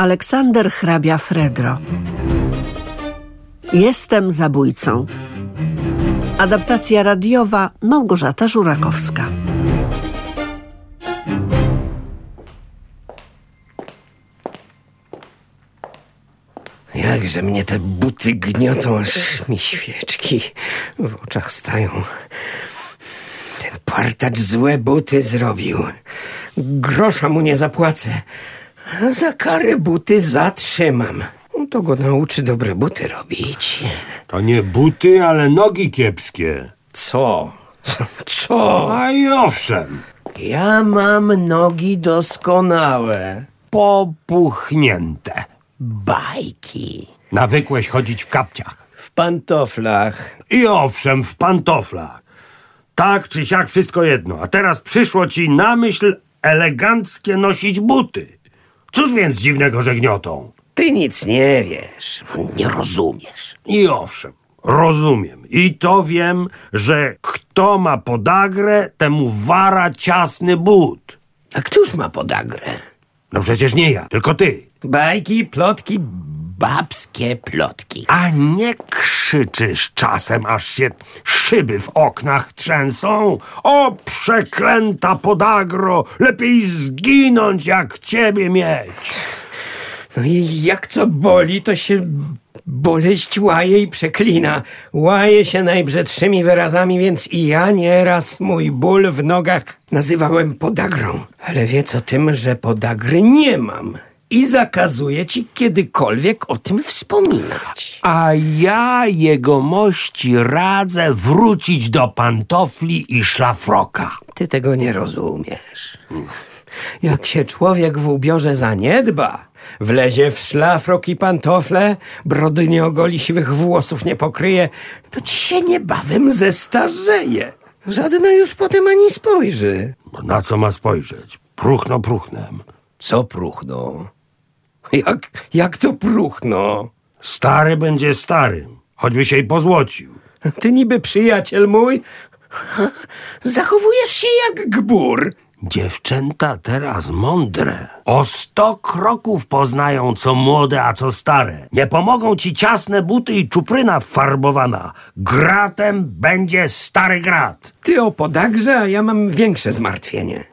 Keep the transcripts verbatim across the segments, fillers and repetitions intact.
Aleksander hrabia Fredro. Jestem zabójcą. Adaptacja radiowa Małgorzata Żurakowska. Jakże mnie te buty gniotą, aż mi świeczki w oczach stają. Ten partacz złe buty zrobił. Grosza mu nie zapłacę, a za karę buty zatrzymam. To go nauczy dobre buty robić. To nie buty, ale nogi kiepskie. Co? Co? A i owszem. Ja mam nogi doskonałe. Popuchnięte. Bajki. Nawykłeś chodzić w kapciach. W pantoflach. I owszem, w pantoflach. Tak czy siak wszystko jedno. A teraz przyszło ci na myśl eleganckie nosić buty. Cóż więc dziwnego, że gniotą? Ty nic nie wiesz. Nie rozumiesz. I owszem, rozumiem. I to wiem, że kto ma podagrę, temu wara ciasny but. A któż ma podagrę? No przecież nie ja, tylko ty. Bajki, plotki, babskie plotki. A nie krzyczysz czasem, aż się szyby w oknach trzęsą? O, przeklęta podagro! Lepiej zginąć, jak ciebie mieć! No i jak co boli, to się boleść łaje i przeklina. Łaje się najbrzydszymi wyrazami, więc i ja nieraz mój ból w nogach nazywałem podagrą. Ale wiedz o tym, że podagry nie mam. I zakazuję ci kiedykolwiek o tym wspominać. A ja jegomości radzę wrócić do pantofli i szlafroka. Ty tego nie rozumiesz. Jak się człowiek w ubiorze zaniedba, wlezie w szlafrok i pantofle, brody nie ogoli, siwych włosów nie pokryje, to ci się niebawem zestarzeje. Żadna już potem ani spojrzy. Na co ma spojrzeć? Próchno próchnem. Co próchno? Jak, jak to próchno? Stary będzie starym, choćby się i pozłocił. Ty niby przyjaciel mój, zachowujesz się jak gbur. Dziewczęta teraz mądre. O sto kroków poznają, co młode, a co stare. Nie pomogą ci ciasne buty i czupryna farbowana. Gratem będzie stary grat. Ty o podagrze, a ja mam większe zmartwienie.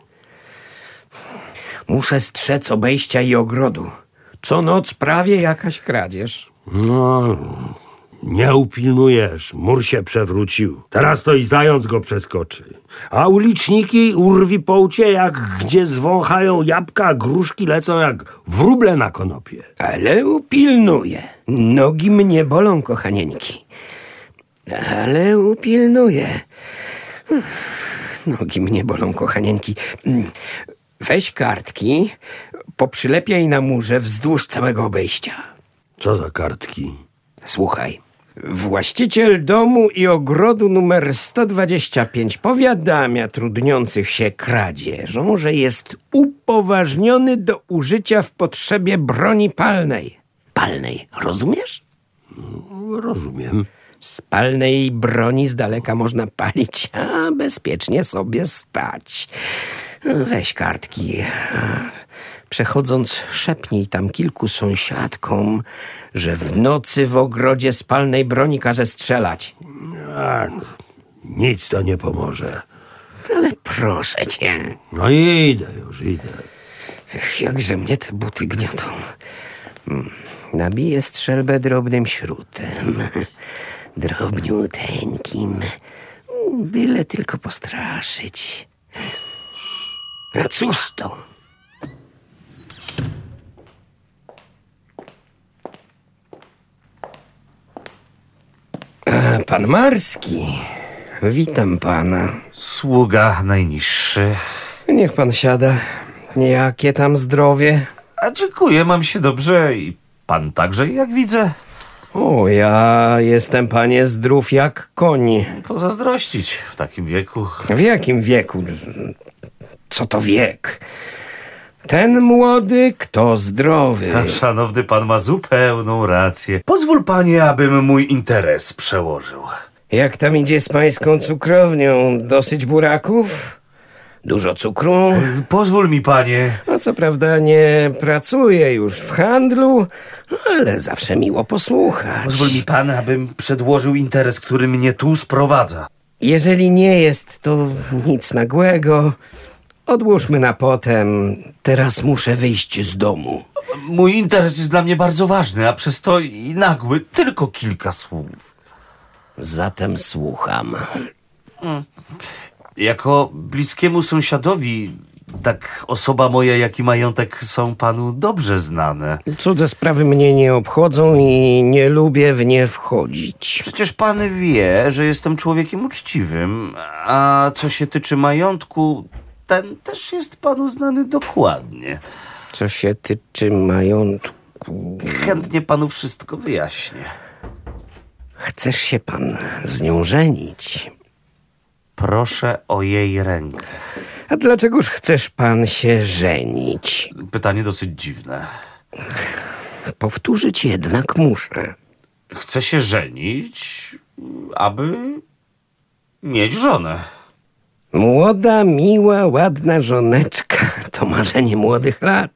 Muszę strzec obejścia i ogrodu. Co noc prawie jakaś kradzież. No, nie upilnujesz. Mur się przewrócił. Teraz to i zając go przeskoczy. A uliczniki urwi połcie, jak gdzie zwąchają jabłka, gruszki lecą jak wróble na konopie. Ale upilnuję. Nogi mnie bolą, kochanieńki. Ale upilnuję. Nogi mnie bolą, kochanieńki. Weź kartki, poprzylepiaj na murze wzdłuż całego obejścia. Co za kartki? Słuchaj. Właściciel domu i ogrodu numer sto dwadzieścia pięć powiadamia trudniących się kradzieżą, że jest upoważniony do użycia w potrzebie broni palnej. Palnej, rozumiesz? Rozumiem. Z palnej broni z daleka można palić, a bezpiecznie sobie stać. Weź kartki. Przechodząc, szepnij tam kilku sąsiadkom, że w nocy w ogrodzie z palnej broni każe strzelać. A, nic to nie pomoże. Ale proszę cię. No idę już, idę. Ech, jakże mnie te buty gniotą. Nabiję strzelbę drobnym śrutem. Drobniuteńkim. Byle tylko postraszyć. A cóż to? A, pan Marski. Witam pana. Sługa najniższy. Niech pan siada. Jakie tam zdrowie? A dziękuję, mam się dobrze i pan także, jak widzę. O, ja jestem, panie, zdrów jak koń. Pozazdrościć w takim wieku. W jakim wieku? Co to wiek? Ten młody, kto zdrowy. A szanowny pan ma zupełną rację. Pozwól panie, abym mój interes przełożył. Jak tam idzie z pańską cukrownią? Dosyć buraków? Dużo cukru? Pozwól mi, panie. No co prawda nie pracuję już w handlu, ale zawsze miło posłuchać. Pozwól mi pan, abym przedłożył interes, który mnie tu sprowadza. Jeżeli nie jest to nic nagłego, odłóżmy na potem. Teraz muszę wyjść z domu. Mój interes jest dla mnie bardzo ważny, a przez to i nagły tylko kilka słów. Zatem słucham. Jako bliskiemu sąsiadowi, tak osoba moja, jak i majątek są panu dobrze znane. Cudze sprawy mnie nie obchodzą i nie lubię w nie wchodzić. Przecież pan wie, że jestem człowiekiem uczciwym, a co się tyczy majątku, ten też jest panu znany dokładnie. Co się tyczy majątku... Chętnie panu wszystko wyjaśnię. Chcesz się pan z nią żenić? Proszę o jej rękę. A dlaczegoż chcesz pan się żenić? Pytanie dosyć dziwne. Powtórzyć jednak muszę. Chcę się żenić, aby mieć żonę. Młoda, miła, ładna żoneczka to marzenie młodych lat.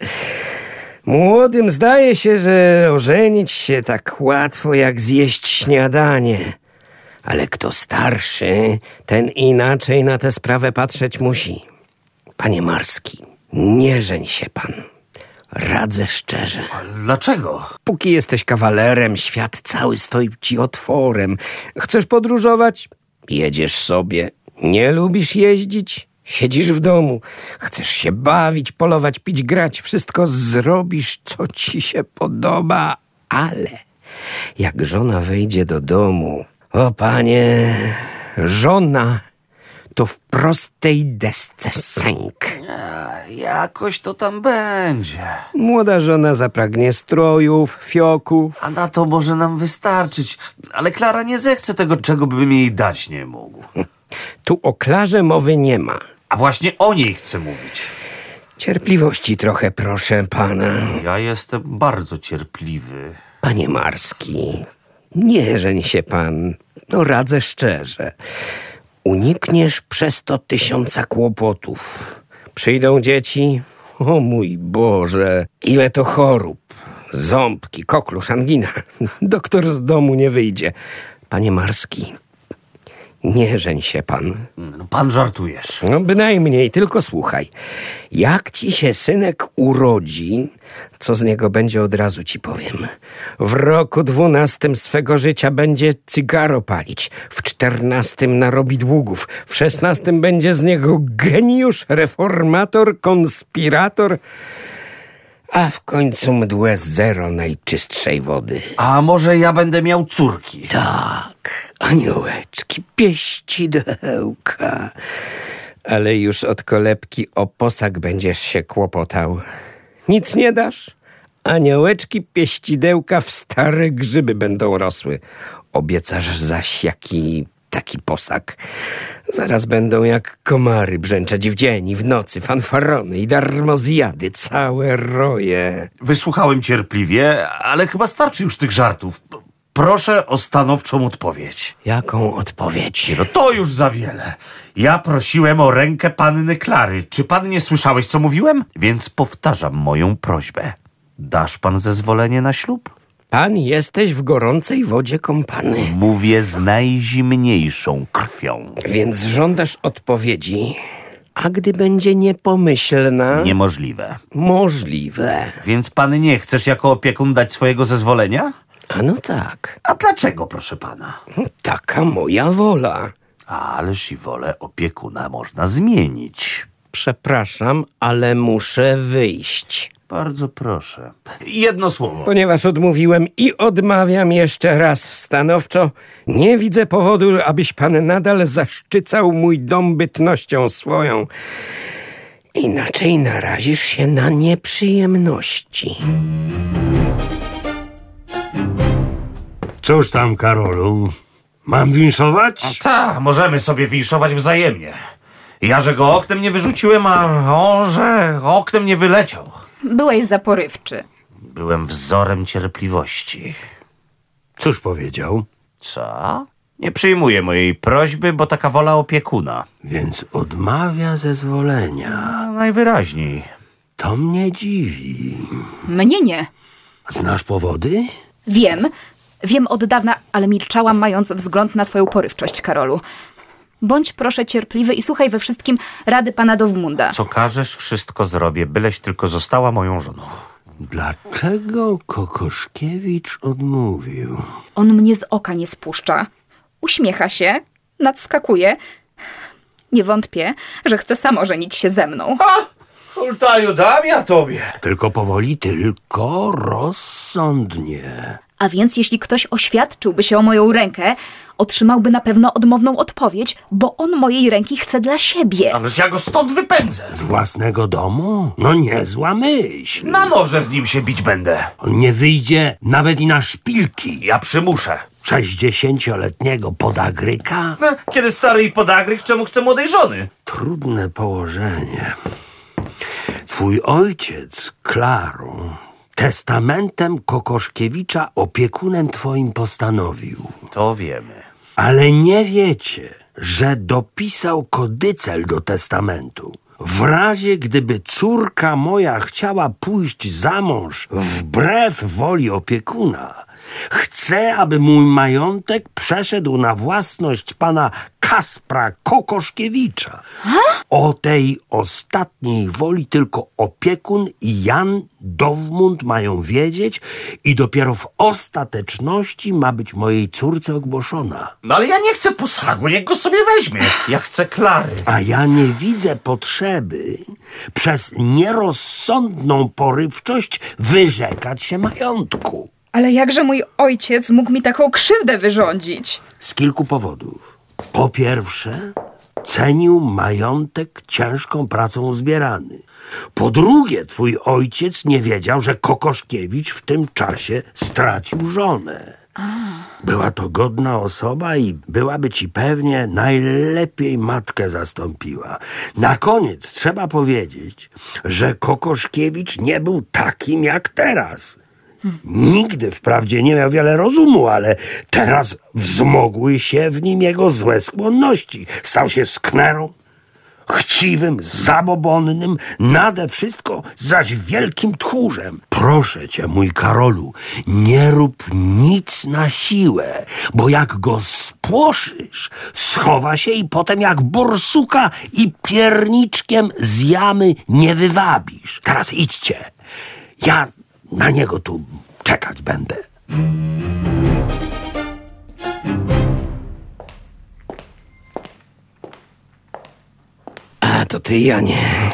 Młodym zdaje się, że ożenić się tak łatwo jak zjeść śniadanie. Ale kto starszy, ten inaczej na tę sprawę patrzeć musi. Panie Marski, nie żeń się pan. Radzę szczerze. Dlaczego? Póki jesteś kawalerem, świat cały stoi ci otworem. Chcesz podróżować? Jedziesz sobie. Nie lubisz jeździć? Siedzisz w domu. Chcesz się bawić, polować, pić, grać. Wszystko zrobisz, co ci się podoba. Ale jak żona wejdzie do domu... O panie, żona to w prostej desce sęk. A, jakoś to tam będzie. Młoda żona zapragnie strojów, fioków. A na to może nam wystarczyć. Ale Klara nie zechce tego, czego bym jej dać nie mógł. Tu o Klarze mowy nie ma. A właśnie o niej chcę mówić. Cierpliwości trochę, proszę pana. Ja jestem bardzo cierpliwy. Panie Marski, nie żeń się pan. No radzę szczerze. Unikniesz przez to tysiąca kłopotów. Przyjdą dzieci. O mój Boże, ile to chorób. Ząbki, koklusz, angina. Doktor z domu nie wyjdzie. Panie Marski, nie żeń się pan. No, pan żartujesz. No bynajmniej, tylko słuchaj. Jak ci się synek urodzi, co z niego będzie, od razu ci powiem. W roku dwunastym swego życia będzie cygaro palić, w czternastym narobi długów, w szesnastym będzie z niego geniusz, reformator, konspirator, a w końcu mdłe zero najczystszej wody. A może ja będę miał córki? Tak, aniołeczki, pieścidełka. Ale już od kolebki o posag będziesz się kłopotał. Nic nie dasz? Aniołeczki, pieścidełka w stare grzyby będą rosły. Obiecasz zaś jaki taki posag. Zaraz będą jak komary brzęczeć w dzień i w nocy, fanfarony i darmozjady, całe roje. Wysłuchałem cierpliwie, ale chyba starczy już tych żartów. Proszę o stanowczą odpowiedź. Jaką odpowiedź? No to już za wiele. Ja prosiłem o rękę panny Klary. Czy pan nie słyszałeś, co mówiłem? Więc powtarzam moją prośbę. Dasz pan zezwolenie na ślub? Pan jesteś w gorącej wodzie kąpany. Mówię z najzimniejszą krwią. Więc żądasz odpowiedzi, a gdy będzie niepomyślna... Niemożliwe. Możliwe. Więc pan nie chcesz jako opiekun dać swojego zezwolenia? A no tak. A dlaczego, proszę pana? Taka moja wola. Ależ i wolę opiekuna można zmienić. Przepraszam, ale muszę wyjść. Bardzo proszę. Jedno słowo. Ponieważ odmówiłem i odmawiam jeszcze raz stanowczo, nie widzę powodu, abyś pan nadal zaszczycał mój dom bytnością swoją. Inaczej narazisz się na nieprzyjemności. Cóż tam, Karolu? Mam winszować? Tak, możemy sobie winszować wzajemnie. Ja, że go oknem nie wyrzuciłem, a on, że oknem nie wyleciał. Byłeś zaporywczy. Byłem wzorem cierpliwości. Cóż powiedział? Co? Nie przyjmuje mojej prośby, bo taka wola opiekuna. Więc odmawia zezwolenia. A najwyraźniej. To mnie dziwi. Mnie nie. Znasz powody? Wiem. Wiem od dawna, ale milczałam, mając wzgląd na twoją porywczość, Karolu. Bądź proszę cierpliwy i słuchaj we wszystkim rady pana Dowmunda. Co każesz, wszystko zrobię, byleś tylko została moją żoną. Dlaczego Kokoszkiewicz odmówił? On mnie z oka nie spuszcza. Uśmiecha się, nadskakuje. Nie wątpię, że chce sam ożenić się ze mną. Ha! Hultaju, dam ja tobie. Tylko powoli, tylko rozsądnie. A więc jeśli ktoś oświadczyłby się o moją rękę, otrzymałby na pewno odmowną odpowiedź, bo on mojej ręki chce dla siebie. Ależ ja go stąd wypędzę. Z własnego domu? No niezła myśl. Na noże z nim się bić będę. On nie wyjdzie nawet i na szpilki. Ja przymuszę. Sześćdziesięcioletniego podagryka? No, kiedy stary i podagryk, czemu chce młodej żony? Trudne położenie. Twój ojciec, Klaro, testamentem Kokoszkiewicza opiekunem twoim postanowił. To wiemy. Ale nie wiecie, że dopisał kodycel do testamentu. W razie, gdyby córka moja chciała pójść za mąż wbrew woli opiekuna, chcę, aby mój majątek przeszedł na własność pana Kaspra Kokoszkiewicza. O tej ostatniej woli tylko opiekun i Jan Dowmund mają wiedzieć i dopiero w ostateczności ma być mojej córce ogłoszona. No ale ja nie chcę posagu, niech go sobie weźmie. Ja chcę Klary. A ja nie widzę potrzeby przez nierozsądną porywczość wyrzekać się majątku. Ale jakże mój ojciec mógł mi taką krzywdę wyrządzić? Z kilku powodów. Po pierwsze, cenił majątek ciężką pracą zbierany. Po drugie, twój ojciec nie wiedział, że Kokoszkiewicz w tym czasie stracił żonę. Była to godna osoba i byłaby ci pewnie najlepiej matkę zastąpiła. Na koniec trzeba powiedzieć, że Kokoszkiewicz nie był takim jak teraz. Nigdy wprawdzie nie miał wiele rozumu, ale teraz wzmogły się w nim jego złe skłonności. Stał się sknerą, chciwym, zabobonnym, nade wszystko zaś wielkim tchórzem. Proszę cię, mój Karolu, nie rób nic na siłę, bo jak go spłoszysz, schowa się i potem jak borsuka i pierniczkiem z jamy nie wywabisz. Teraz idźcie. Ja na niego tu czekać będę. A to ty, Janie.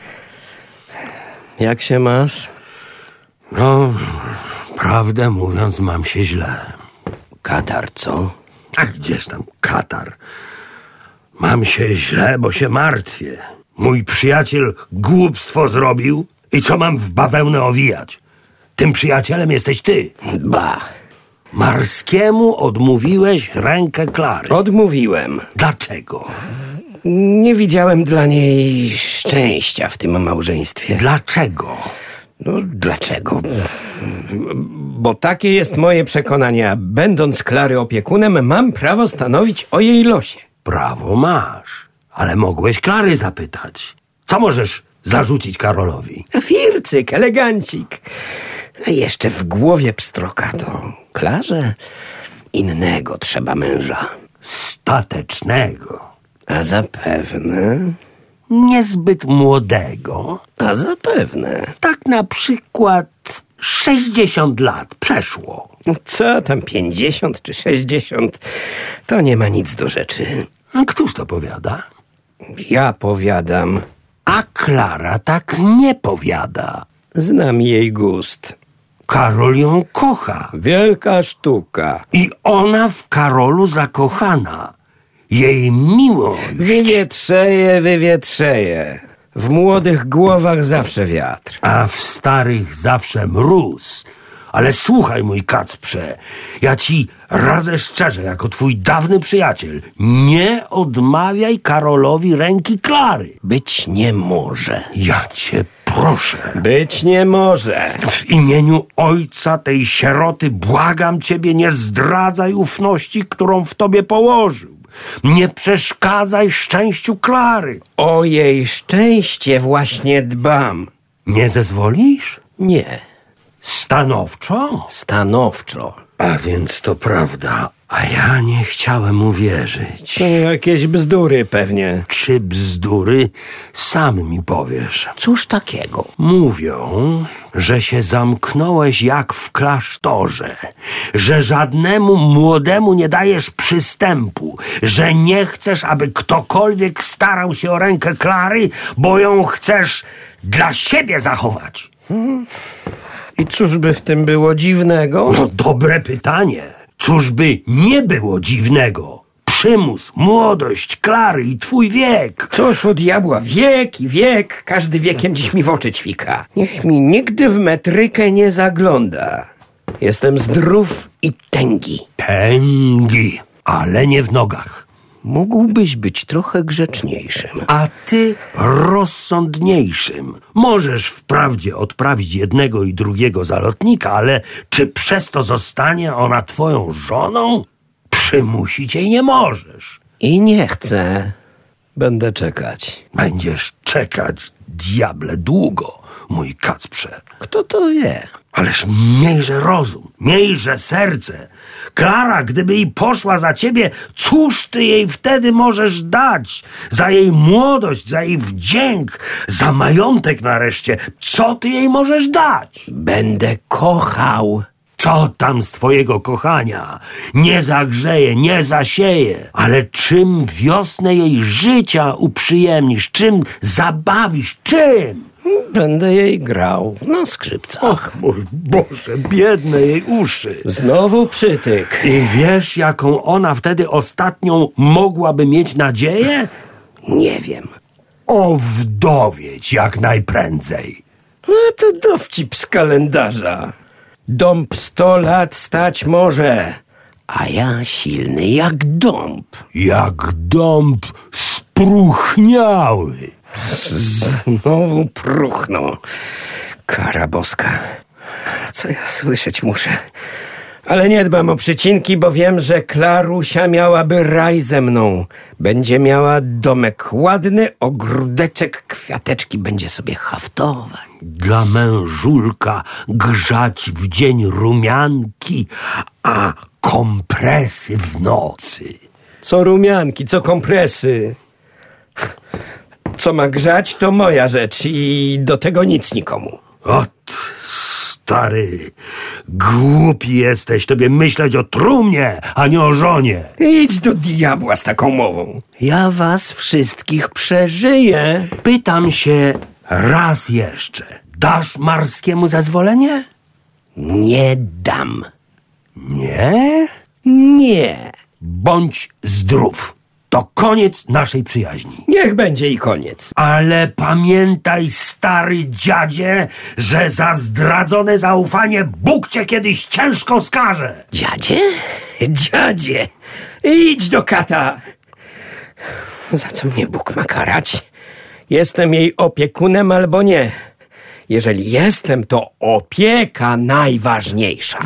Jak się masz? No, prawdę mówiąc, mam się źle. Katar, co? A gdzież tam katar? Mam się źle, bo się martwię. Mój przyjaciel głupstwo zrobił i co mam w bawełnę owijać? Tym przyjacielem jesteś ty. Ba. Marskiemu odmówiłeś rękę Klary. Odmówiłem. Dlaczego? Nie widziałem dla niej szczęścia w tym małżeństwie. Dlaczego? No, dlaczego? Bo takie jest moje przekonanie. Będąc Klary opiekunem, mam prawo stanowić o jej losie. Prawo masz, ale mogłeś Klary zapytać. Co możesz zarzucić Karolowi? Fircyk, elegancik. A jeszcze w głowie pstroka to Klarze innego trzeba męża. Statecznego. A zapewne... Niezbyt młodego. A zapewne... Tak na przykład sześćdziesiąt lat przeszło. Co tam, pięćdziesiąt czy sześćdziesiąt? To nie ma nic do rzeczy. A któż to powiada? Ja powiadam. A Klara tak nie powiada. Znam jej gust. Karol ją kocha. Wielka sztuka. I ona w Karolu zakochana. Jej miłość... Wywietrzeje, wywietrzeje. W młodych głowach zawsze wiatr. A w starych zawsze mróz. Ale słuchaj, mój Kacprze, ja ci radzę szczerze, jako twój dawny przyjaciel, nie odmawiaj Karolowi ręki Klary. Być nie może. Ja cię proszę. Być nie może. W imieniu ojca tej sieroty błagam ciebie, nie zdradzaj ufności, którą w tobie położył. Nie przeszkadzaj szczęściu Klary. O jej szczęście właśnie dbam. Nie zezwolisz? Nie, Stanowczo? stanowczo. A więc to prawda, a ja nie chciałem uwierzyć. To jakieś bzdury pewnie. Czy bzdury? Sam mi powiesz. Cóż takiego? Mówią, że się zamknąłeś jak w klasztorze, że żadnemu młodemu nie dajesz przystępu, że nie chcesz, aby ktokolwiek starał się o rękę Klary, bo ją chcesz dla siebie zachować. I cóż by w tym było dziwnego? No dobre pytanie. Cóż by nie było dziwnego? Przymus, młodość Klary i twój wiek. Cóż u diabła, wiek i wiek, każdy wiekiem dziś mi w oczy ćwika. Niech mi nigdy w metrykę nie zagląda. Jestem zdrów i tęgi. Tęgi, ale nie w nogach. Mógłbyś być trochę grzeczniejszym. A ty rozsądniejszym. Możesz wprawdzie odprawić jednego i drugiego zalotnika, ale czy przez to zostanie ona twoją żoną? Przymusić jej nie możesz. I nie chcę. Będę czekać. Będziesz czekać, diable, długo, mój Kacprze. Kto to wie? Ależ miejże rozum, miejże serce. Klara, gdyby i poszła za ciebie, cóż ty jej wtedy możesz dać? Za jej młodość, za jej wdzięk, za majątek nareszcie. Co ty jej możesz dać? Będę kochał. Co tam z twojego kochania? Nie zagrzeje, nie zasieje. Ale czym wiosnę jej życia uprzyjemnisz? Czym zabawisz? Czym? Będę jej grał na skrzypcach. Och, mój Boże, biedne jej uszy. Znowu przytyk. I wiesz, jaką ona wtedy ostatnią mogłaby mieć nadzieję? Nie wiem. Owdowieć jak najprędzej. No to dowcip z kalendarza. Dąb sto lat stać może, a ja silny jak dąb. Jak dąb spróchniały. Znowu próchno. Kara boska. Co ja słyszeć muszę? Ale nie dbam o przycinki, bo wiem, że Klarusia miałaby raj ze mną. Będzie miała domek ładny, ogródeczek, kwiateczki będzie sobie haftować. Dla mężulka grzać w dzień rumianki, a kompresy w nocy. Co rumianki, co kompresy. Co ma grzać, to moja rzecz i do tego nic nikomu. Ot, stary, głupi jesteś, tobie myśleć o trumnie, a nie o żonie. Idź do diabła z taką mową. Ja was wszystkich przeżyję. Pytam się raz jeszcze, dasz Marskiemu zezwolenie? Nie dam. Nie? Nie. Bądź zdrów. To koniec naszej przyjaźni. Niech będzie i koniec. Ale pamiętaj, stary dziadzie, że za zdradzone zaufanie Bóg cię kiedyś ciężko skaże. Dziadzie? Dziadzie. Idź do kata. Za co mnie Bóg ma karać? Jestem jej opiekunem albo nie. Jeżeli jestem, to opieka najważniejsza.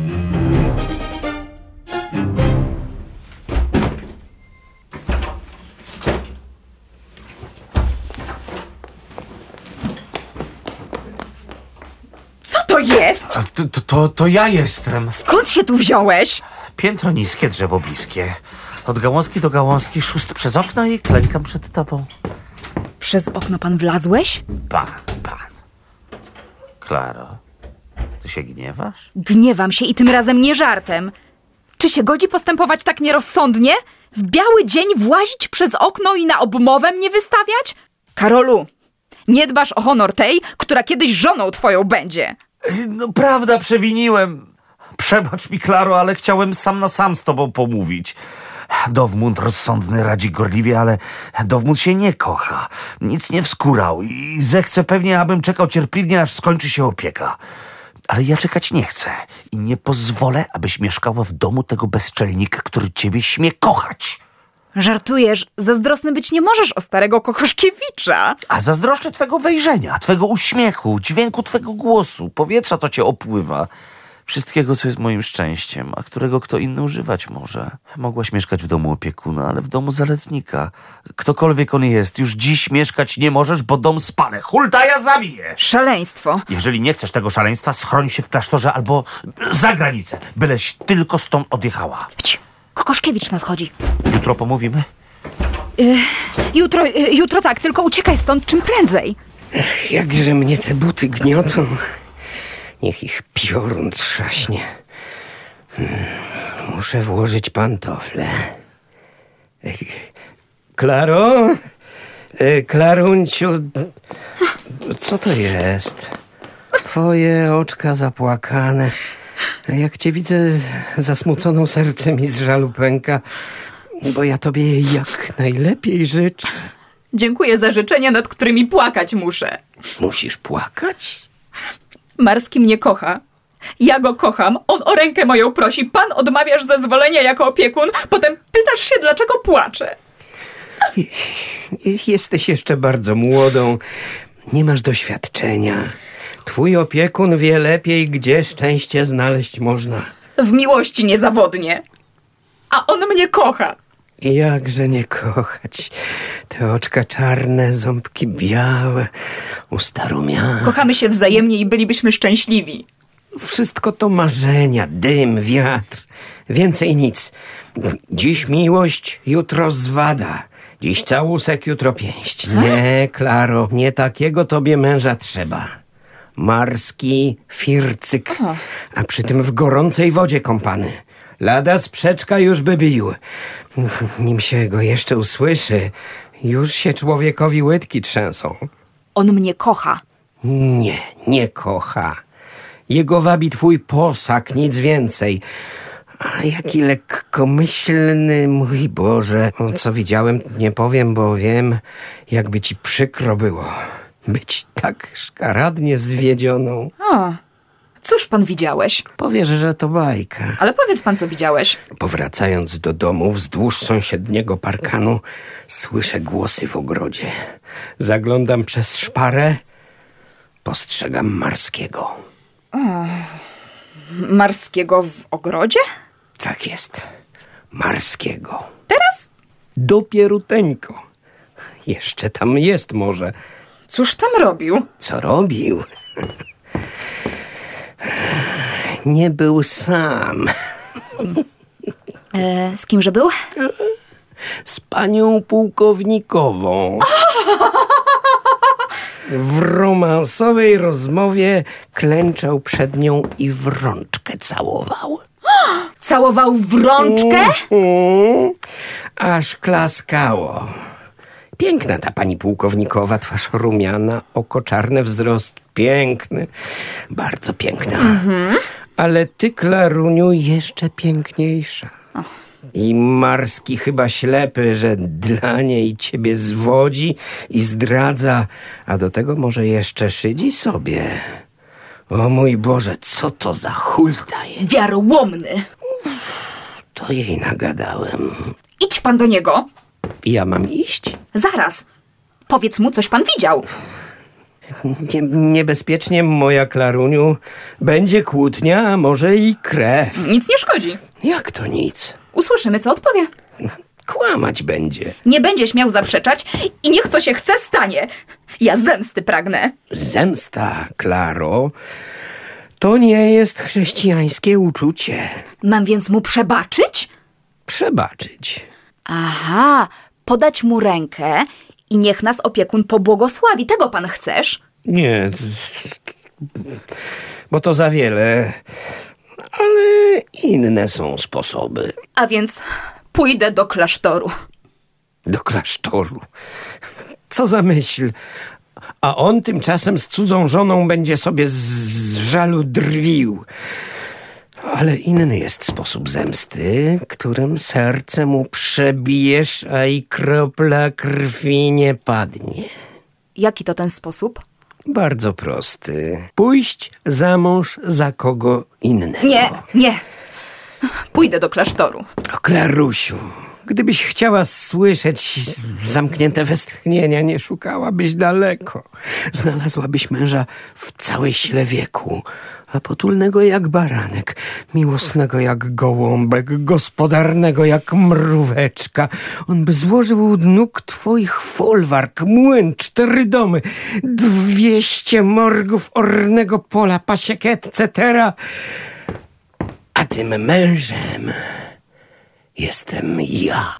Co to jest? A to, to, to, to ja jestem. Skąd się tu wziąłeś? Piętro niskie, drzewo bliskie. Od gałązki do gałązki, szóst przez okno i klękam przed tobą. Przez okno pan wlazłeś? Pan, pan. Klaro, ty się gniewasz? Gniewam się i tym razem nie żartem. Czy się godzi postępować tak nierozsądnie? W biały dzień włazić przez okno i na obmowę mnie wystawiać? Karolu, nie dbasz o honor tej, która kiedyś żoną twoją będzie. No prawda, przewiniłem. Przebacz mi, Klaro, ale chciałem sam na sam z tobą pomówić. Dowmund rozsądny radzi gorliwie, ale Dowmund się nie kocha. Nic nie wskórał i zechce pewnie, abym czekał cierpliwie, aż skończy się opieka. Ale ja czekać nie chcę i nie pozwolę, abyś mieszkała w domu tego bezczelnika, który ciebie śmie kochać. Żartujesz, zazdrosny być nie możesz o starego Kokoszkiewicza. A zazdroszczę twego wejrzenia, twego uśmiechu, dźwięku twego głosu, powietrza, co cię opływa. Wszystkiego, co jest moim szczęściem, a którego kto inny używać może. Mogłaś mieszkać w domu opiekuna, ale w domu zaletnika. Ktokolwiek on jest, już dziś mieszkać nie możesz, bo dom spalę. Hultaja zabiję! Szaleństwo. Jeżeli nie chcesz tego szaleństwa, schroń się w klasztorze albo za granicę. Byleś tylko stąd odjechała. Cii, Kokoszkiewicz nadchodzi. Jutro pomówimy? Y, jutro, y, jutro tak, tylko uciekaj stąd czym prędzej. Ech, jakże mnie te buty gniotą. Niech ich piorun trzaśnie. Hmm, muszę włożyć pantofle. Ech, Klaro? E, Klarunciu, co to jest? Twoje oczka zapłakane. Jak cię widzę zasmuconą, serce mi z żalu pęka, bo ja tobie jak najlepiej życzę. Dziękuję za życzenia, nad którymi płakać muszę. Musisz płakać? Marski mnie kocha. Ja go kocham, on o rękę moją prosi, pan odmawiasz zezwolenia jako opiekun, potem pytasz się, dlaczego płaczę. Jesteś jeszcze bardzo młodą, nie masz doświadczenia. Twój opiekun wie lepiej, gdzie szczęście znaleźć można. W miłości niezawodnie. A on mnie kocha. Jakże nie kochać. Te oczka czarne, ząbki białe, usta rumiane. Kochamy się wzajemnie i bylibyśmy szczęśliwi. Wszystko to marzenia, dym, wiatr. Więcej nic. Dziś miłość, jutro zwada. Dziś całusek, jutro pięść. Nie, Klaro, nie takiego tobie męża trzeba. Marski fircyk, a przy tym w gorącej wodzie kąpany. Lada sprzeczka już by bił. Nim się go jeszcze usłyszy, już się człowiekowi łydki trzęsą. On mnie kocha. Nie, nie kocha. Jego wabi twój posag, nic więcej. A jaki lekkomyślny, mój Boże. O, co widziałem, nie powiem, bo wiem, jakby ci przykro było. Być tak szkaradnie zwiedzioną. O, cóż pan widziałeś? Powiesz, że to bajka. Ale powiedz pan, co widziałeś. Powracając do domu wzdłuż sąsiedniego parkanu, słyszę głosy w ogrodzie. Zaglądam przez szparę, postrzegam Marskiego. Marskiego w ogrodzie? Tak jest, Marskiego. Teraz? Dopieruteńko. Jeszcze tam jest może. Cóż tam robił? Co robił? Nie był sam. E, z kimże był? Z panią pułkownikową. W romansowej rozmowie klęczał przed nią i w rączkę całował. Całował w rączkę? Mm, aż klaskało. Piękna ta pani pułkownikowa, twarz rumiana, oko czarne, wzrost piękny. Bardzo piękna. Mhm. Ale ty, Klaruniu, jeszcze piękniejsza. Oh. I Marski chyba ślepy, że dla niej ciebie zwodzi i zdradza, a do tego może jeszcze szydzi sobie. O mój Boże, co to za hulta jest? Wiarołomny. To jej nagadałem. Idź pan do niego. I ja mam iść? Zaraz. Powiedz mu, coś pan widział. Nie, niebezpiecznie, moja Klaruniu. Będzie kłótnia, a może i krew. Nic nie szkodzi. Jak to nic? Usłyszymy, co odpowie. Kłamać będzie. Nie będzie śmiał zaprzeczać i niech co się chce stanie. Ja zemsty pragnę. Zemsta, Klaro, to nie jest chrześcijańskie uczucie. Mam więc mu przebaczyć? Przebaczyć. Aha, podać mu rękę i niech nas opiekun pobłogosławi. Tego pan chcesz? Nie, bo to za wiele, ale inne są sposoby. A więc pójdę do klasztoru. Do klasztoru? Co za myśl? A on tymczasem z cudzą żoną będzie sobie z żalu drwił. Ale inny jest sposób zemsty, którym serce mu przebijesz, a i kropla krwi nie padnie. Jaki to ten sposób? Bardzo prosty. Pójść za mąż za kogo innego. Nie, nie. Pójdę do klasztoru. O, Klarusiu, Gdybyś chciała słyszeć zamknięte westchnienia, nie szukałabyś daleko. Znalazłabyś męża w całej sile wieku, a potulnego jak baranek, miłosnego jak gołąbek, gospodarnego jak mróweczka. On by złożył u nóg twoich folwark, młyn, cztery domy, dwieście morgów ornego pola, pasiek, et cetera. A tym mężem jestem ja.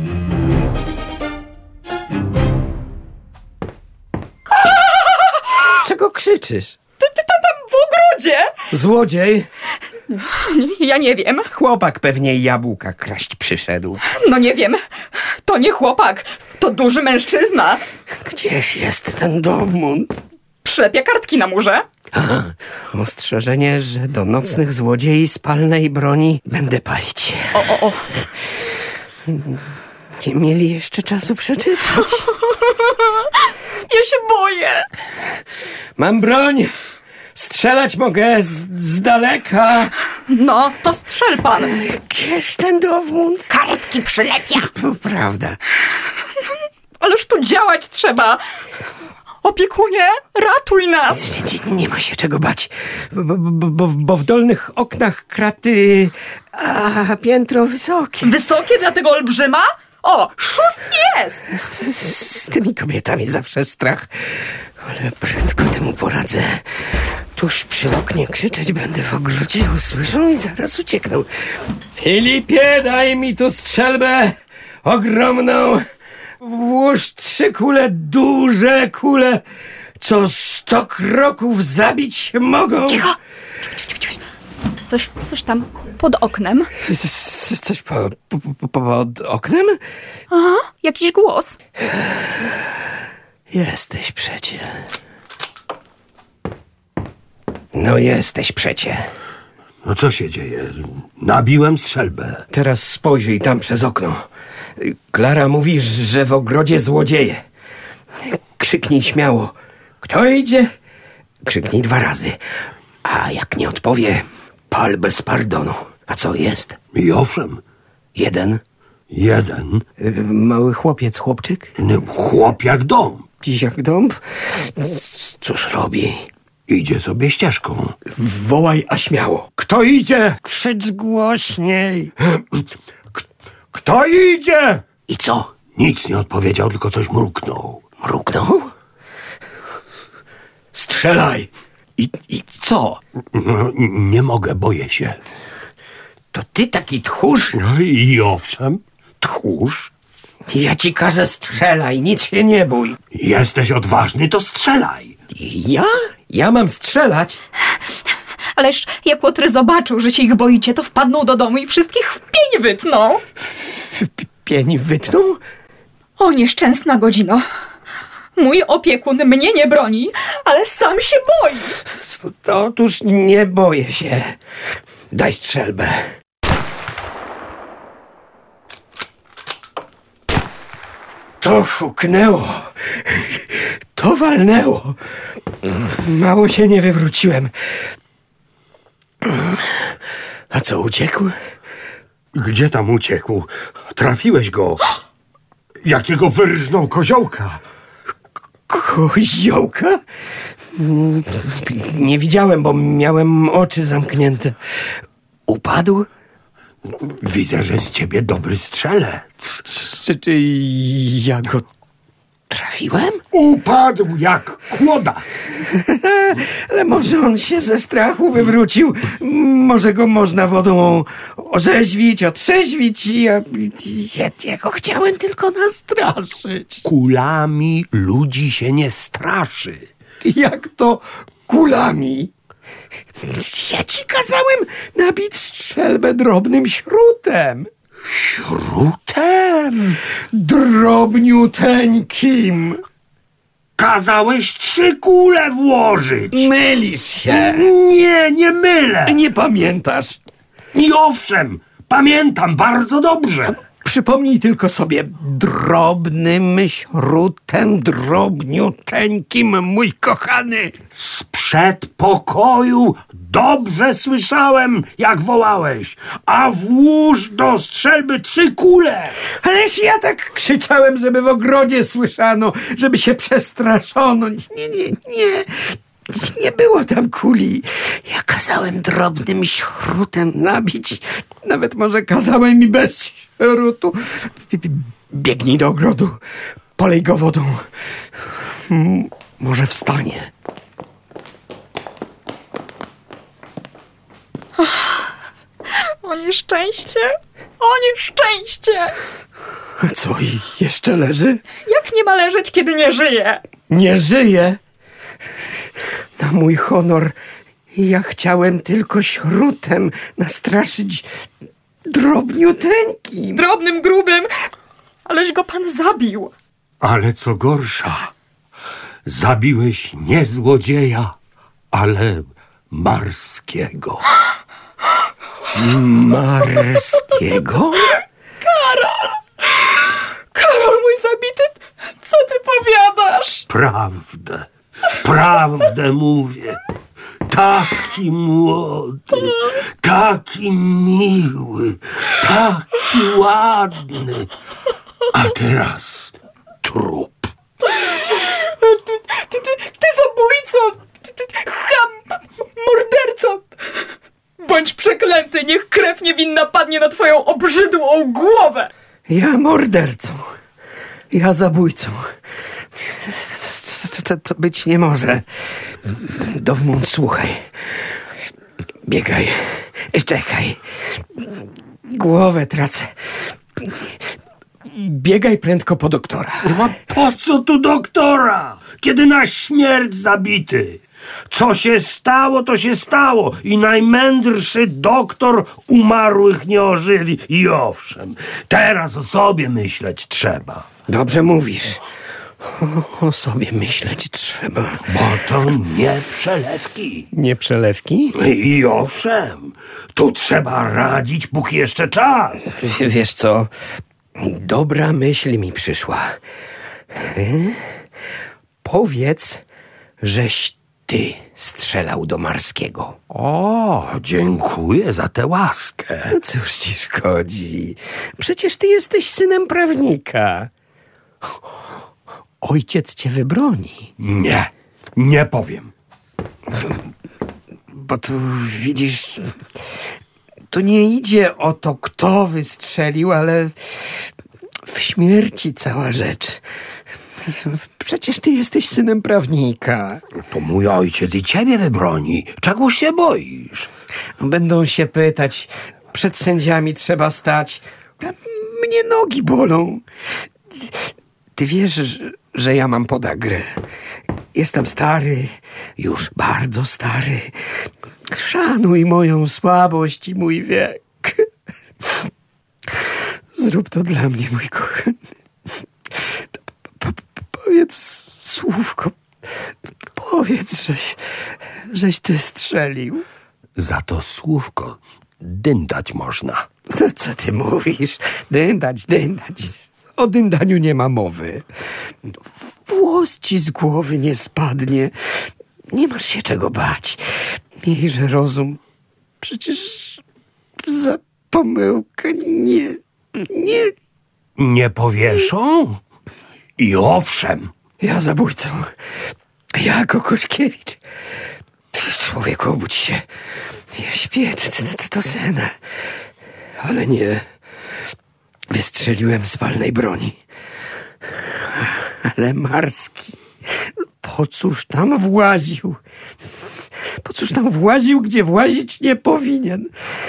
Czego krzyczysz? Ty, ty tam w ogrodzie! Złodziej? Ja nie wiem. Chłopak pewnie jabłka kraść przyszedł. No nie wiem. To nie chłopak. To duży mężczyzna. Gdzieś jest ten Dowmund. Przepie kartki na murze. Aha, ostrzeżenie, że do nocnych złodziei z palnej broni będę palić. O, o, o. Nie mieli jeszcze czasu przeczytać. Ja się boję. Mam broń. Strzelać mogę z, z daleka. No, to strzel pan. Gdzież ten Dowmund? Kartki przylepia. To prawda. Ależ tu działać trzeba. Opiekunie, ratuj nas. Nie, nie, nie ma się czego bać, bo, bo, bo, bo w dolnych oknach kraty, a piętro wysokie. Wysokie dla tego olbrzyma? O, szóstki jest. Z, z tymi kobietami zawsze strach, ale prędko temu poradzę. Tuż przy oknie krzyczeć będę w ogrodzie, usłyszą i zaraz uciekną. Filipie, daj mi tu strzelbę ogromną. Włóż trzy kule, duże kule, co sto kroków zabić mogą. Cicho. Coś, coś tam pod oknem. Coś po, po, po, pod oknem? Aha, jakiś głos. Jesteś przecie. No jesteś przecie. No co się dzieje? Nabiłem strzelbę. Teraz spojrzyj tam przez okno. Klara mówi, że w ogrodzie złodzieje. Krzyknij śmiało. Kto idzie? Krzyknij dwa razy. A jak nie odpowie, pal bez pardonu. A co jest? I owszem. Jeden. Jeden. Mały chłopiec, chłopczyk? No, chłop jak dom. Dziś jak dąb? Cóż robi? Idzie sobie ścieżką. Wołaj, a śmiało. Kto idzie? Krzycz głośniej. Kto idzie? I co? Nic nie odpowiedział, tylko coś mruknął. Mruknął? Strzelaj. I, i co? No, nie mogę, boję się. To ty taki tchórz? No i owszem, tchórz. Ja ci każę, strzelaj, nic się nie bój. Jesteś odważny, to strzelaj. Ja? Ja mam strzelać? Ależ jak łotry zobaczył, że się ich boicie, to wpadną do domu i wszystkich w pień wytną. Pień wytnął? O, nieszczęsna godzino. Mój opiekun mnie nie broni, ale sam się boi. Otóż nie boję się. Daj strzelbę. To huknęło. To walnęło. Mało się nie wywróciłem. A co, uciekł? Gdzie tam uciekł? Trafiłeś go. Jakiego wyrżnął koziołka. Koziołka? Nie widziałem, bo miałem oczy zamknięte. Upadł? Widzę, że z ciebie dobry strzelec. Czy, czy ja go trafiłem? Upadł jak kłoda. Ale może on się ze strachu wywrócił. Może go można wodą orzeźwić, otrzeźwić. Ja, ja, ja go chciałem tylko nastraszyć. Kulami ludzi się nie straszy. Jak to kulami? Ja ci kazałem nabić strzelbę drobnym śrutem. Śrutem? Drobniuteńkim. Kazałeś trzy kule włożyć. Mylisz się. Nie, nie mylę. Nie pamiętasz. I owszem, pamiętam bardzo dobrze. Przypomnij tylko sobie, drobnym śrutem, drobniuteńkim, mój kochany. Z przedpokoju dobrze słyszałem, jak wołałeś, a włóż do strzelby trzy kule. Ależ ja tak krzyczałem, żeby w ogrodzie słyszano, żeby się przestraszono. Nie, nie, nie. Nie było tam kuli. Ja kazałem drobnym śrutem nabić. Nawet może kazałem mi bez śrutu. Biegnij do ogrodu. Polej go wodą. M- może wstanie. O nieszczęście! O nieszczęście! A co, i jeszcze leży? Jak nie ma leżeć, kiedy nie żyje? Nie żyje. Na mój honor, ja chciałem tylko śrutem nastraszyć drobniuteńkim. Drobnym, grubym, aleś go pan zabił. Ale co gorsza, zabiłeś nie złodzieja, ale Marskiego. Marskiego? Karol mój zabity, co ty powiadasz? Prawdę, prawdę mówię. Taki młody, taki miły, taki ładny. A teraz trup. Ty, ty, ty, ty zabójco! Ty, ty, ham! Morderco! Bądź przeklęty, niech krew niewinna padnie na twoją obrzydłą głowę! Ja mordercą. Ja zabójcą. To, to, to być nie może. Dowmund, słuchaj. Biegaj. Czekaj. Głowę tracę. Biegaj prędko po doktora. A po co tu doktora, kiedy na śmierć zabity? Co się stało, to się stało i najmędrszy doktor umarłych nie ożywi. I owszem, teraz o sobie myśleć trzeba. Dobrze mówisz. O, o sobie myśleć trzeba. Bo to nie przelewki. Nie przelewki? I owszem, tu trzeba radzić, póki jeszcze czas. Wiesz co? Dobra myśl mi przyszła. Hmm? Powiedz, żeś ty strzelał do Marskiego. O, dziękuję za tę łaskę. No cóż ci szkodzi? Przecież ty jesteś synem prawnika. Ojciec cię wybroni. Nie, nie powiem. Bo tu widzisz, tu nie idzie o to, kto wystrzelił, ale w śmierci cała rzecz. Przecież ty jesteś synem prawnika. To mój ojciec i ciebie wybroni. Czego się boisz? Będą się pytać, przed sędziami trzeba stać. Mnie nogi bolą. Ty wiesz, że ja mam podagrę. Jestem stary, już bardzo stary. Szanuj moją słabość i mój wiek. Zrób to dla mnie, mój kochany. Powiedz słówko. Powiedz, żeś, żeś ty strzelił. Za to słówko dyndać można. Co, co ty mówisz? Dyndać, dyndać. O dyndaniu nie ma mowy. Włos ci z głowy nie spadnie. Nie masz się czego bać. Miejże rozum. Przecież za pomyłkę nie... nie... Nie powieszą? I owszem. Ja zabójcą. Ja Kokoszkiewicz. Człowieku, obudź się. Ja śpię, to, to, to sen. Ale nie. Wystrzeliłem z palnej broni. Ale Marski, po cóż tam właził? Po cóż tam właził, gdzie włazić nie powinien?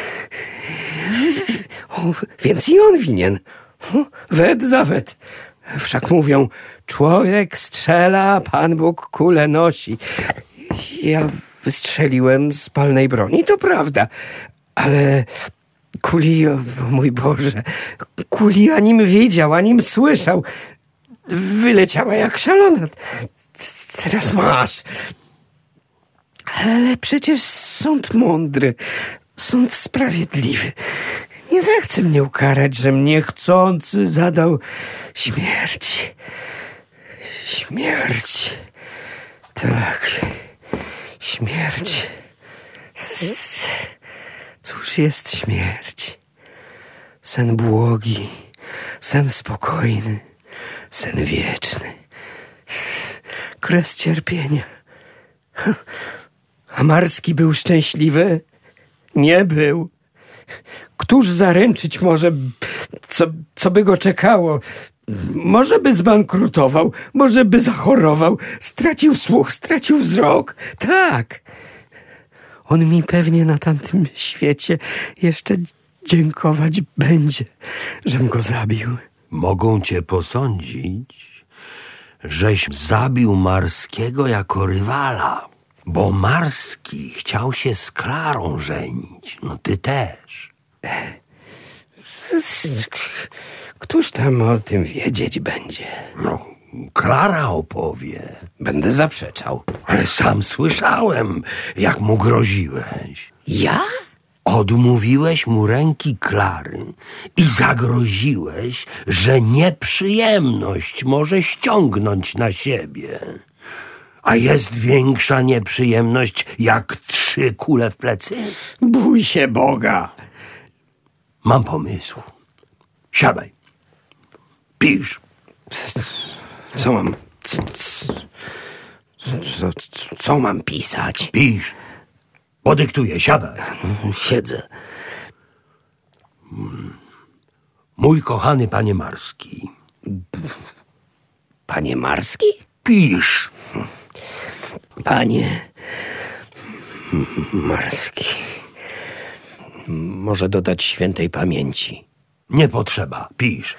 O, więc i on winien. Wet za wet. Wszak mówią, człowiek strzela, Pan Bóg kulę nosi. Ja wystrzeliłem z palnej broni, to prawda. Ale kuli, o mój Boże, kuli anim widział, anim słyszał. Wyleciała jak szalona. Teraz masz. Ale przecież sąd mądry, sąd sprawiedliwy. nie zechce mnie ukarać, że niechcący zadał śmierć. Śmierć. Tak. Śmierć. Cóż jest śmierć? Sen błogi, sen spokojny, sen wieczny. Kres cierpienia. A Marski był szczęśliwy? Nie był. Któż zaręczyć może, co, co by go czekało? Może by zbankrutował, może by zachorował, stracił słuch, stracił wzrok. Tak. On mi pewnie na tamtym świecie jeszcze dziękować będzie, żem go zabił. Mogą cię posądzić, żeś zabił Marskiego jako rywala, bo Marski chciał się z Klarą żenić. No ty też. Któż tam o tym wiedzieć będzie? No, Klara opowie. Będę zaprzeczał. Ale sam słyszałem, jak mu groziłeś. Ja? Odmówiłeś mu ręki Klary i zagroziłeś, że nieprzyjemność może ściągnąć na siebie. A jest większa nieprzyjemność jak trzy kule w plecy? Bój się Boga. Mam pomysł. Siadaj. Pisz. Co mam... Co, co, co, co mam pisać? Pisz. Podyktuję. Siadaj. Siedzę. Mój kochany panie Marski. Panie Marski? Pisz. Panie Marski. Może dodać świętej pamięci. Nie potrzeba. Pisz.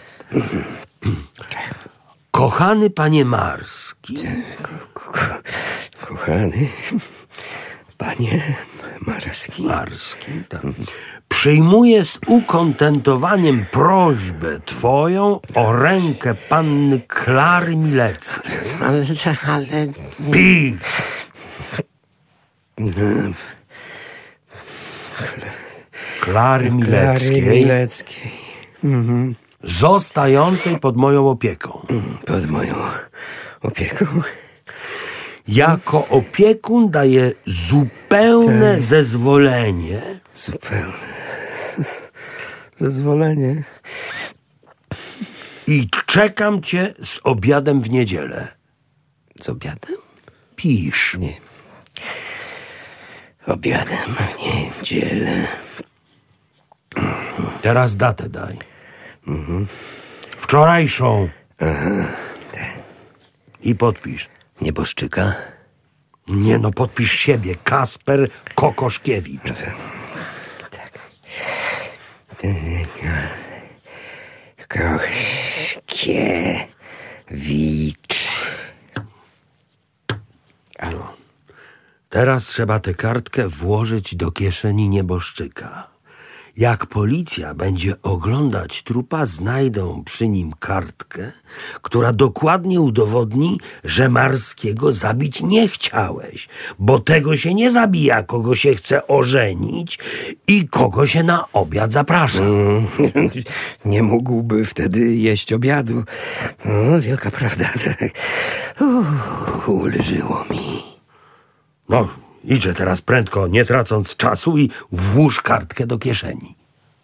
Kochany panie Marski. Ko, ko, kochany panie Marski. Marski, tak. Przyjmuję z ukontentowaniem prośbę twoją o rękę panny Klary Mileckiej. Ale... ale... Pisz. Klary Mileckiej. Klary Mileckiej. Mhm. Zostającej pod moją opieką. Pod moją opieką. Jako opiekun daję zupełne Tak. zezwolenie. Zupełne zezwolenie. I czekam cię z obiadem w niedzielę. Z obiadem? Pisz. Nie. Obiadem w niedzielę. Teraz datę daj. Mhm. Wczorajszą. Aha. I podpisz. Nieboszczyka? Nie no, podpisz siebie. Kasper Kokoszkiewicz. Tak. Koszkiewicz. No. Teraz trzeba tę kartkę włożyć do kieszeni nieboszczyka. Jak policja będzie oglądać trupa, znajdą przy nim kartkę, która dokładnie udowodni, że Marskiego zabić nie chciałeś, bo tego się nie zabija, kogo się chce ożenić i kogo się na obiad zaprasza. Mm, nie mógłby wtedy jeść obiadu. No, wielka prawda. Uff, ulżyło mi. No, idźże teraz prędko, nie tracąc czasu i włóż kartkę do kieszeni.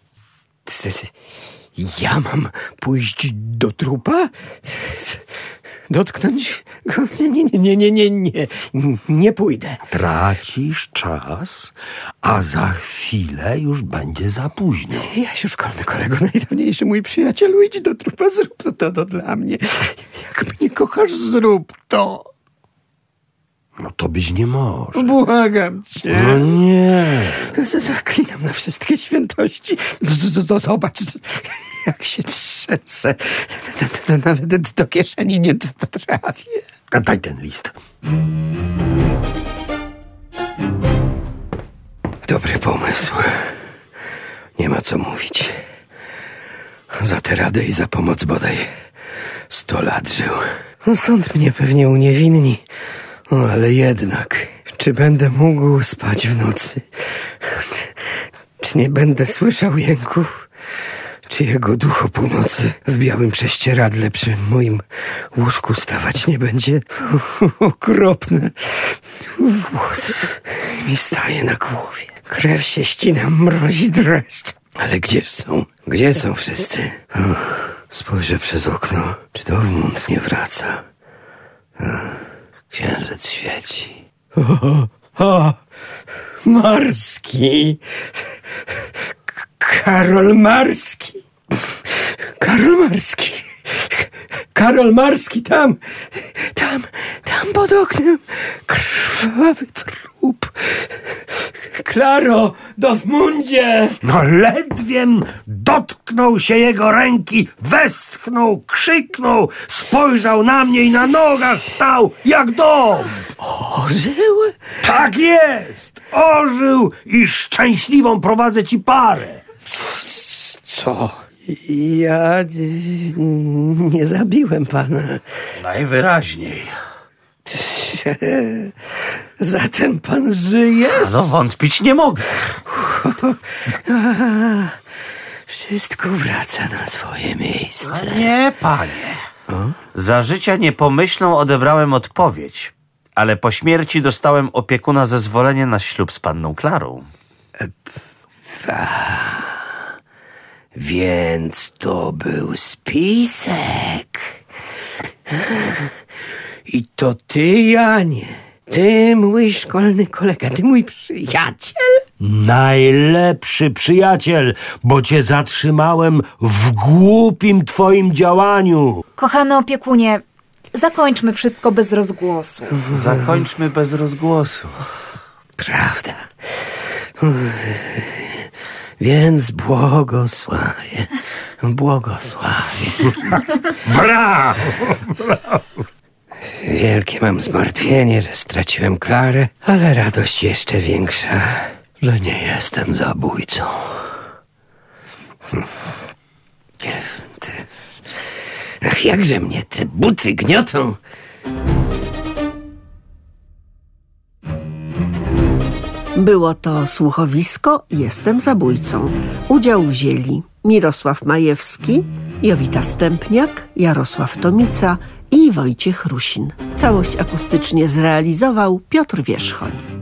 Ja mam pójść do trupa? Dotknąć go? Nie, nie, nie, nie, nie, nie pójdę. Tracisz czas, a za chwilę już będzie za późno. Jasiu szkolny kolego, najdawniejszy mój przyjacielu, idź do trupa, zrób to, to, to dla mnie. Jak mnie kochasz, zrób to. No to być nie może. Błagam cię. No nie. Zaklinam na wszystkie świętości. Zobacz, jak się trzęsę. Nawet do kieszeni nie trafię. A daj ten list. Dobry pomysł. Nie ma co mówić. Za tę radę i za pomoc bodaj sto lat żył. Sąd mnie pewnie uniewinni. O, ale jednak, czy będę mógł spać w nocy? Czy, czy nie będę słyszał jęków? Czy jego duch o północy w białym prześcieradle przy moim łóżku stawać nie będzie? Okropne. Włos mi staje na głowie. Krew się ścina, mrozi dreszcz. Ale gdzież są? Gdzie są wszyscy? Uch, spojrzę przez okno. Czy Dowmund nie wraca? Ach, księżyc świeci. O, o, Marski! Karol Marski! Karol Marski! Karol Marski, tam! Tam, tam pod oknem! Krwawy trup! Klaro, Dowmundzie! No ledwiem dotknął się jego ręki, westchnął, krzyknął, spojrzał na mnie i na nogach stał jak dom. Ożył? Tak jest! Ożył i szczęśliwą prowadzę ci parę. Co? Ja nie zabiłem pana. Najwyraźniej. Zatem pan żyje? No wątpić nie mogę. Wszystko wraca na swoje miejsce. Nie, panie. Za życia niepomyślną odebrałem odpowiedź, ale po śmierci dostałem opiekuna zezwolenie na ślub z panną Klarą. Więc to był spisek. I to ty, Janie. Ty, mój szkolny kolega, ty, mój przyjaciel. Najlepszy przyjaciel, bo cię zatrzymałem w głupim twoim działaniu. Kochany opiekunie, zakończmy wszystko bez rozgłosu. Zakończmy bez rozgłosu. Prawda. Więc błogosławię. Błogosławię. Brawo! Brawo! Wielkie mam zmartwienie, że straciłem Klarę, ale radość jeszcze większa, że nie jestem zabójcą. Ty. Ach, jakże mnie te buty gniotą. Było to słuchowisko Jestem zabójcą. Udział wzięli Mirosław Majewski, Jowita Stępniak, Jarosław Tomica i Wojciech Rusin. Całość akustycznie zrealizował Piotr Wierzchoń.